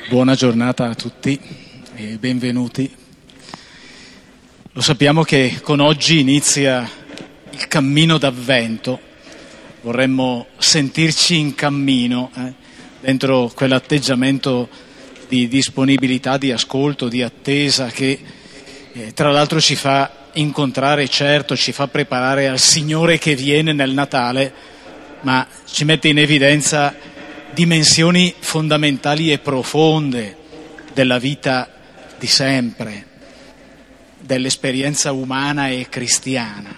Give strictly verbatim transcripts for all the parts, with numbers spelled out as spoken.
Buona giornata a tutti e benvenuti. Lo sappiamo che con oggi inizia il cammino d'Avvento. Vorremmo sentirci in cammino, eh, dentro quell'atteggiamento di disponibilità, di ascolto, di attesa che eh, tra l'altro ci fa incontrare, certo, ci fa preparare al Signore che viene nel Natale, ma ci mette in evidenza dimensioni fondamentali e profonde della vita di sempre, dell'esperienza umana e cristiana.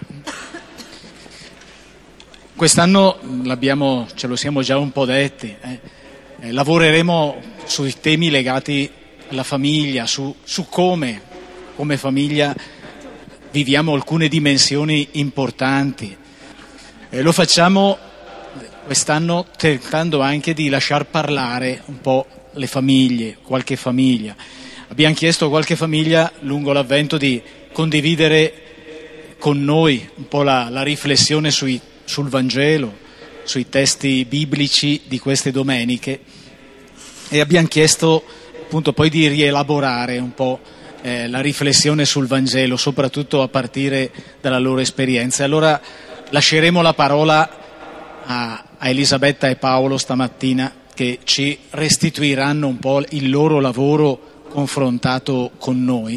Quest'anno l'abbiamo, ce lo siamo già un po' detti, eh, eh, lavoreremo sui temi legati alla famiglia, su, su come, come famiglia viviamo alcune dimensioni importanti. Eh, lo facciamo quest'anno tentando anche di lasciar parlare un po' le famiglie, qualche famiglia. Abbiamo chiesto a qualche famiglia lungo l'Avvento di condividere con noi un po' la, la riflessione sui, sul Vangelo, sui testi biblici di queste domeniche, e abbiamo chiesto appunto poi di rielaborare un po' eh, la riflessione sul Vangelo, soprattutto a partire dalla loro esperienza. Allora lasceremo la parola a a Elisabetta e Paolo stamattina, che ci restituiranno un po' il loro lavoro confrontato con noi.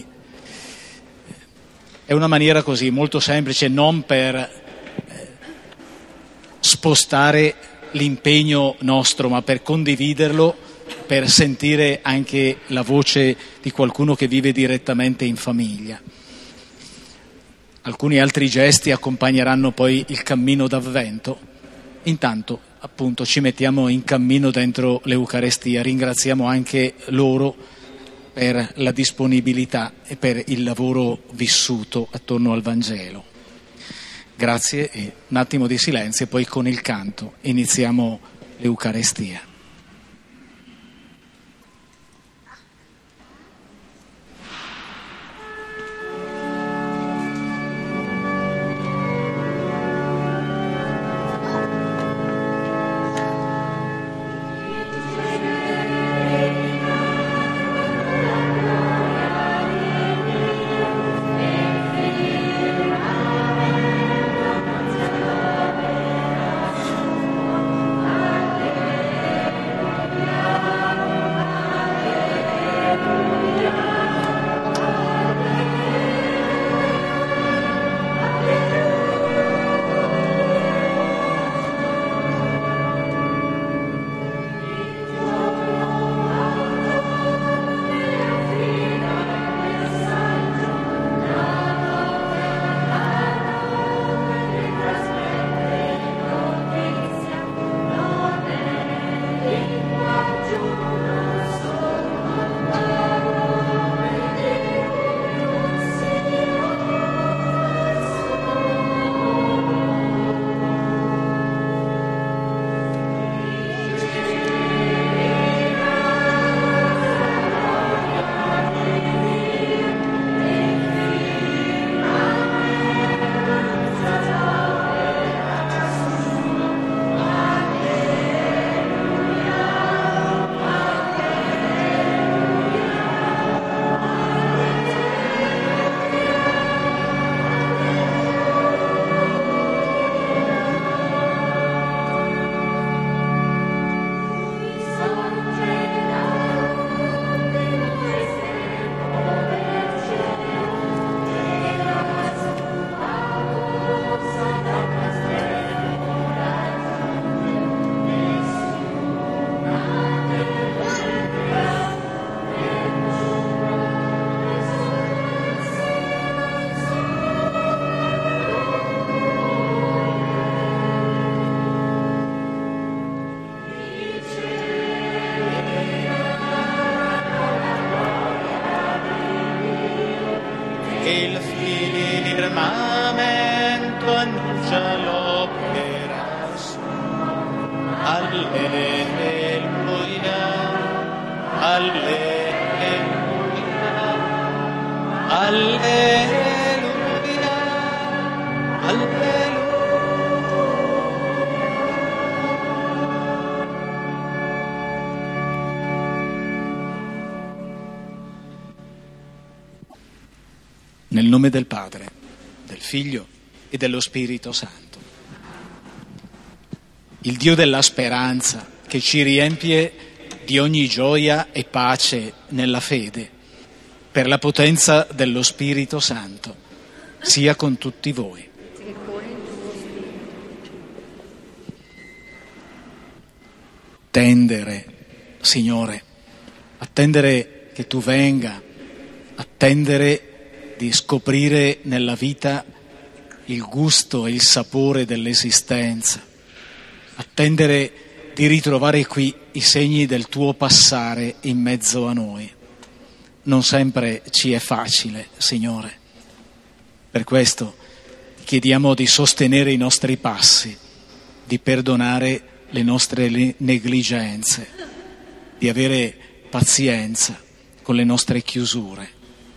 È una maniera così molto semplice, non per eh, spostare l'impegno nostro, ma per condividerlo, per sentire anche la voce di qualcuno che vive direttamente in famiglia. Alcuni altri gesti accompagneranno poi il cammino d'Avvento. Intanto, appunto, ci mettiamo in cammino dentro l'Eucarestia, ringraziamo anche loro per la disponibilità e per il lavoro vissuto attorno al Vangelo. Grazie e un attimo di silenzio e poi con il canto iniziamo l'Eucarestia. firmamento annuncia l'opera sua. Alleluia, alleluia, alleluia, alleluia. Nel nome del Padre, del Figlio e dello Spirito Santo. Il Dio della speranza, che ci riempie di ogni gioia e pace nella fede, per la potenza dello Spirito Santo, sia con tutti voi. Attendere, Signore, attendere che Tu venga, attendere di scoprire nella vita il gusto e il sapore dell'esistenza, attendere di ritrovare qui i segni del Tuo passare in mezzo a noi. Non sempre ci è facile, Signore. Per questo ti chiediamo di sostenere i nostri passi, di perdonare le nostre negligenze, di avere pazienza con le nostre chiusure.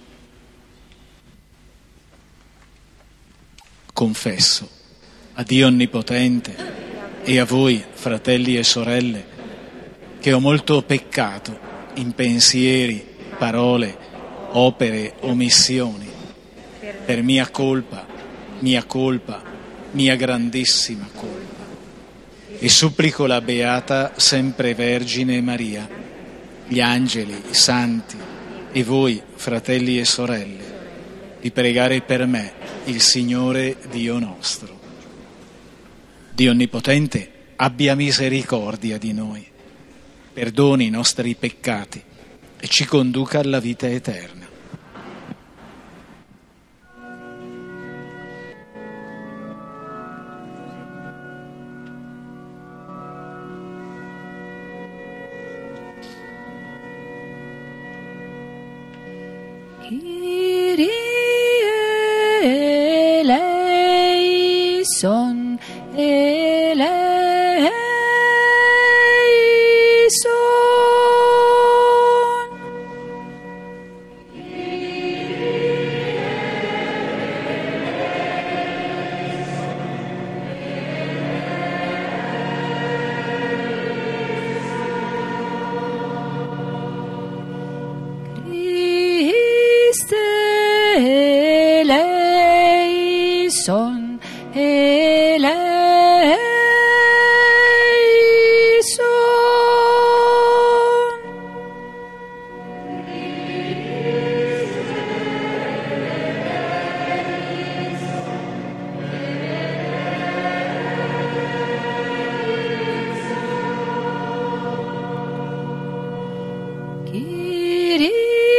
Confesso a Dio Onnipotente e a voi, fratelli e sorelle, che ho molto peccato in pensieri, parole, opere, omissioni, per mia colpa, mia colpa, mia grandissima colpa. E supplico la Beata Sempre Vergine Maria, gli angeli, i santi e voi, fratelli e sorelle, di pregare per me il Signore Dio nostro. Dio Onnipotente abbia misericordia di noi, perdoni i nostri peccati e ci conduca alla vita eterna. Kyrie eleison, eleison. Eleison, eleison. Kyrie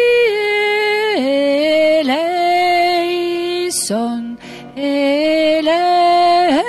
eleison, eleison.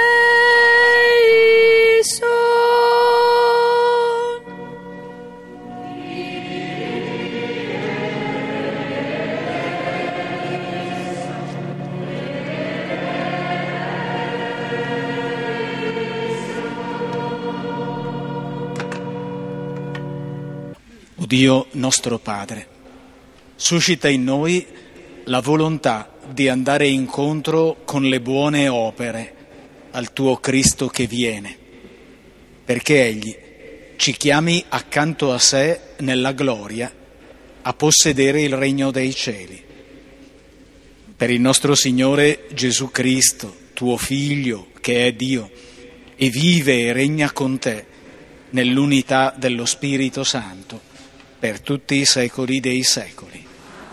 O Dio nostro Padre, suscita in noi la volontà di andare incontro con le buone opere al Tuo Cristo che viene, perché Egli ci chiami accanto a sé nella gloria a possedere il regno dei cieli. Per il nostro Signore Gesù Cristo, Tuo Figlio, che è Dio, e vive e regna con Te nell'unità dello Spirito Santo, per tutti i secoli dei secoli.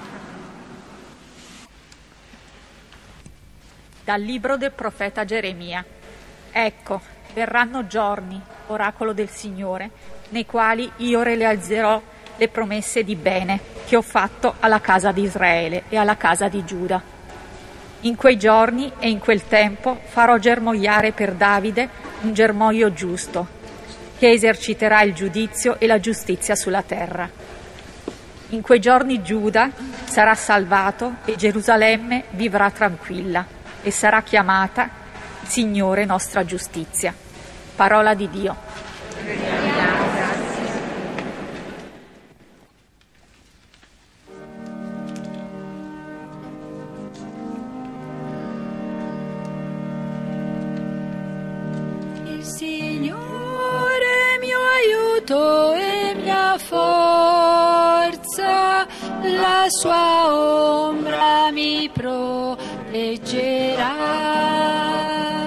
Dal libro del profeta Geremia. Ecco, verranno giorni, oracolo del Signore, nei quali io realizzerò le promesse di bene che ho fatto alla casa di Israele e alla casa di Giuda. In quei giorni e in quel tempo farò germogliare per Davide un germoglio giusto, che eserciterà il giudizio e la giustizia sulla terra. In quei giorni Giuda sarà salvato e Gerusalemme vivrà tranquilla e sarà chiamata Signore nostra giustizia. Parola di Dio. Il Signore è mio aiuto e mia forza. forza, la sua ombra mi proteggerà.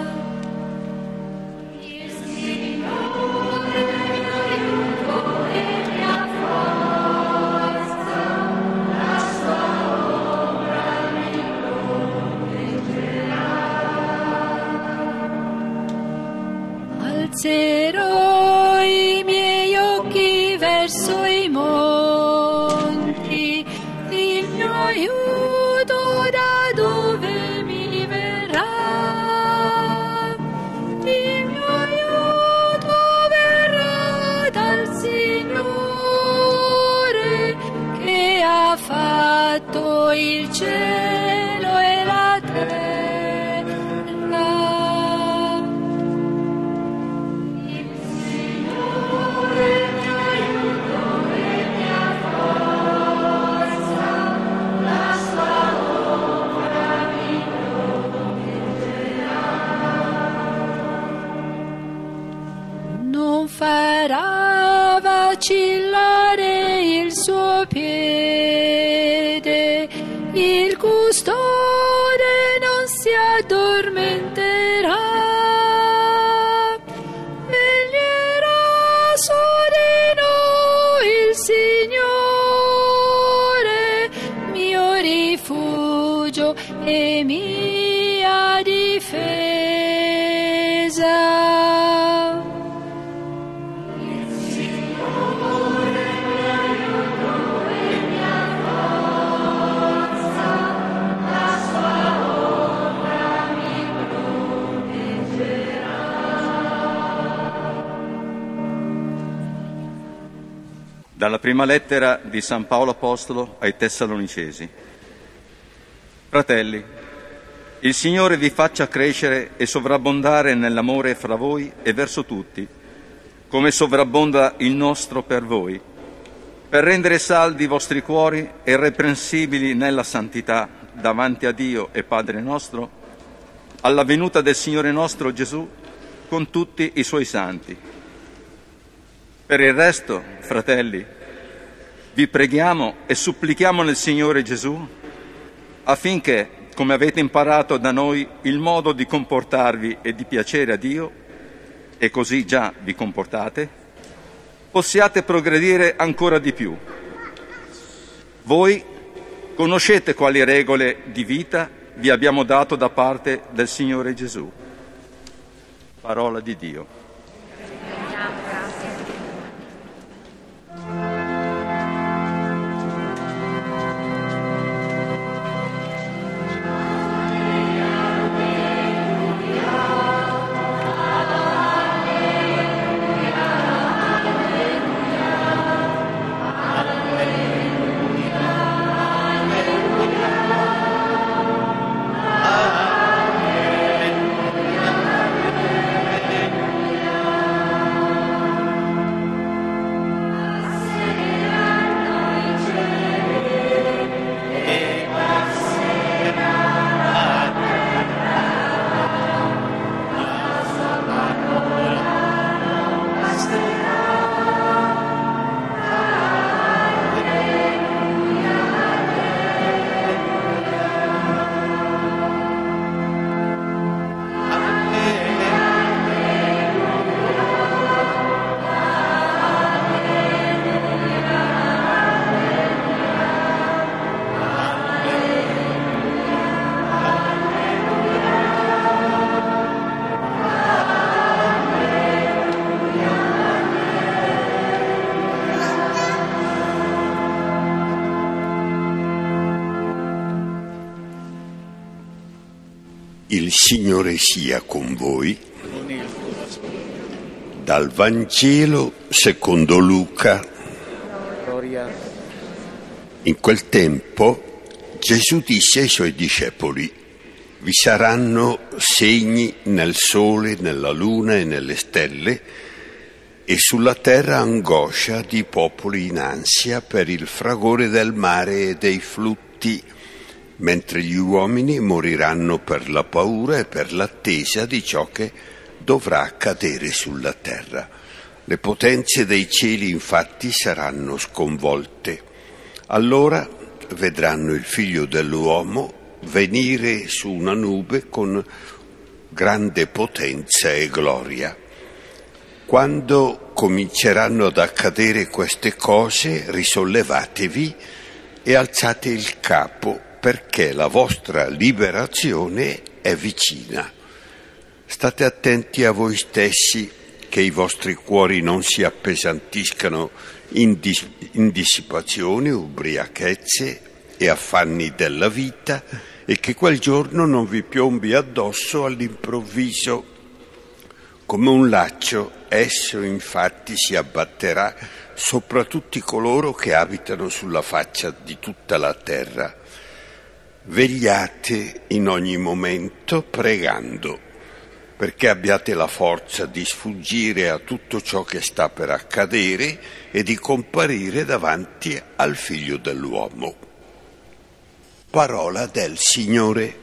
Il Signore è mio aiuto e mia forza, la sua ombra mi proteggerà. Alzerò i miei occhi verso i monti, il mio aiuto da dove mi verrà? Il mio aiuto verrà dal Signore che ha fatto il cielo e la terra. Non farà vacillare il suo piede, il custode non si addormenterà, veglierà su di noi il Signore, mio rifugio e mia difesa. Dalla prima lettera di San Paolo Apostolo ai Tessalonicesi. Fratelli, il Signore vi faccia crescere e sovrabbondare nell'amore fra voi e verso tutti, come sovrabbonda il nostro per voi, per rendere saldi i vostri cuori e irreprensibili nella santità davanti a Dio e Padre nostro, alla venuta del Signore nostro Gesù con tutti i suoi santi. Per il resto, fratelli, vi preghiamo e supplichiamo nel Signore Gesù affinché, come avete imparato da noi il modo di comportarvi e di piacere a Dio, e così già vi comportate, possiate progredire ancora di più. Voi conoscete quali regole di vita vi abbiamo dato da parte del Signore Gesù. Parola di Dio. Il Signore sia con voi. Dal Vangelo secondo Luca. In quel tempo Gesù disse ai suoi discepoli: vi saranno segni nel sole, nella luna e nelle stelle, e sulla terra angoscia di popoli in ansia per il fragore del mare e dei flutti, mentre gli uomini moriranno per la paura e per l'attesa di ciò che dovrà accadere sulla terra. Le potenze dei cieli infatti saranno sconvolte. Allora vedranno il Figlio dell'uomo venire su una nube con grande potenza e gloria. Quando cominceranno ad accadere queste cose, risollevatevi e alzate il capo, perché la vostra liberazione è vicina. State attenti a voi stessi, che i vostri cuori non si appesantiscano in, dis- in dissipazioni, ubriachezze e affanni della vita, e che quel giorno non vi piombi addosso all'improvviso. Come un laccio, esso infatti si abbatterà sopra tutti coloro che abitano sulla faccia di tutta la terra. Vegliate in ogni momento pregando, perché abbiate la forza di sfuggire a tutto ciò che sta per accadere e di comparire davanti al Figlio dell'uomo. Parola del Signore.